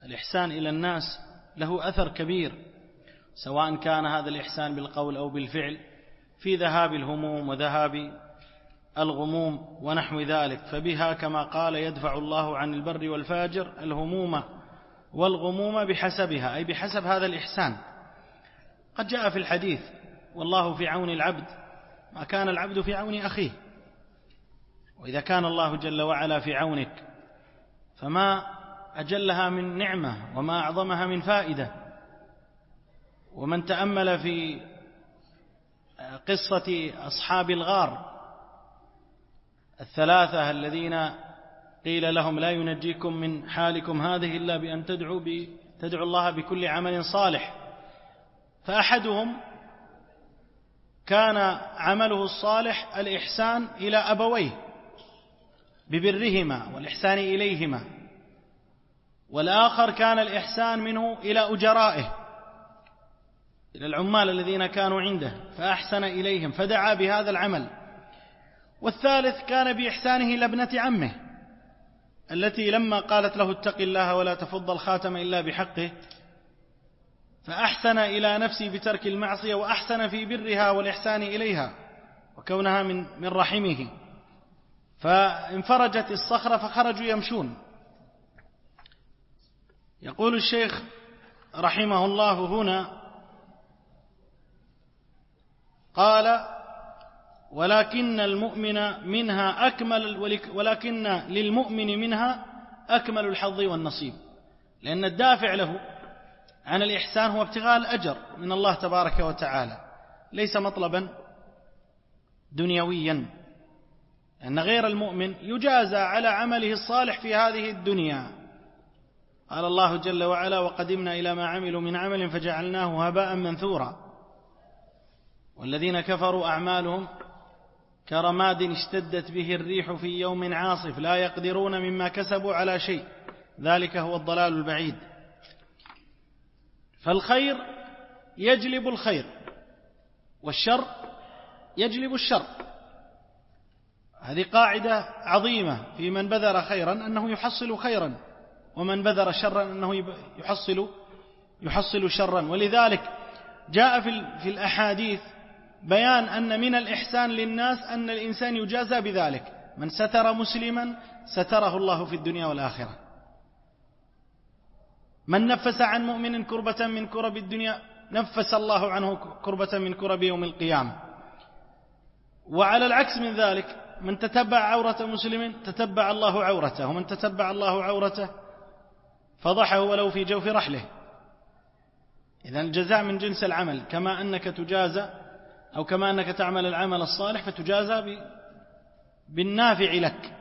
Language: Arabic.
الإحسان إلى الناس له أثر كبير، سواء كان هذا الإحسان بالقول أو بالفعل، في ذهاب الهموم وذهاب الغموم ونحو ذلك. فبها كما قال يدفع الله عن البر والفاجر الهموم والغموم بحسبها، أي بحسب هذا الإحسان. قد جاء في الحديث: والله في عون العبد ما كان العبد في عون أخيه. وإذا كان الله جل وعلا في عونك فما أجلها من نعمة وما أعظمها من فائدة. ومن تأمل في قصة أصحاب الغار الثلاثة الذين قيل لهم لا ينجيكم من حالكم هذه إلا بأن تدعوا الله بكل عمل صالح، فأحدهم كان عمله الصالح الإحسان إلى أبويه ببرهما والإحسان إليهما، والآخر كان الإحسان منه إلى أجرائه، إلى العمال الذين كانوا عنده، فأحسن إليهم فدعا بهذا العمل. والثالث كان بإحسانه إلى ابنة عمه التي لما قالت له اتق الله ولا تفض الخاتم إلا بحقه، فأحسن إلى نفسه بترك المعصية، وأحسن في برها والإحسان إليها وكونها من رحمه، فانفرجت الصخرة فخرجوا يمشون. يقول الشيخ رحمه الله هنا: قال: ولكن للمؤمن منها أكمل الحظ والنصيب، لأن الدافع له عن الإحسان هو ابتغاء الأجر من الله تبارك وتعالى، ليس مطلبا دنيويا، لأن غير المؤمن يجازى على عمله الصالح في هذه الدنيا. قال الله جل وعلا: وقدمنا إلى ما عملوا من عمل فجعلناه هباء منثورا. والذين كفروا أعمالهم كرماد اشتدت به الريح في يوم عاصف لا يقدرون مما كسبوا على شيء ذلك هو الضلال البعيد. فالخير يجلب الخير والشر يجلب الشر، هذه قاعدة عظيمة في من بذر خيرا أنه يحصل خيرا، ومن بذر شرا أنه يحصل شرا. ولذلك جاء في الأحاديث بيان أن من الإحسان للناس أن الإنسان يجازى بذلك: من ستر مسلما ستره الله في الدنيا والآخرة، من نفس عن مؤمن كربة من كرب الدنيا نفس الله عنه كربة من كرب يوم القيامة. وعلى العكس من ذلك: من تتبع عورة مسلم تتبع الله عورته، ومن تتبع الله عورته فضحه ولو في جوف رحله. إذن الجزاء من جنس العمل، كما أنك تجازى أو كما أنك تعمل العمل الصالح فتجازى بالنافع لك.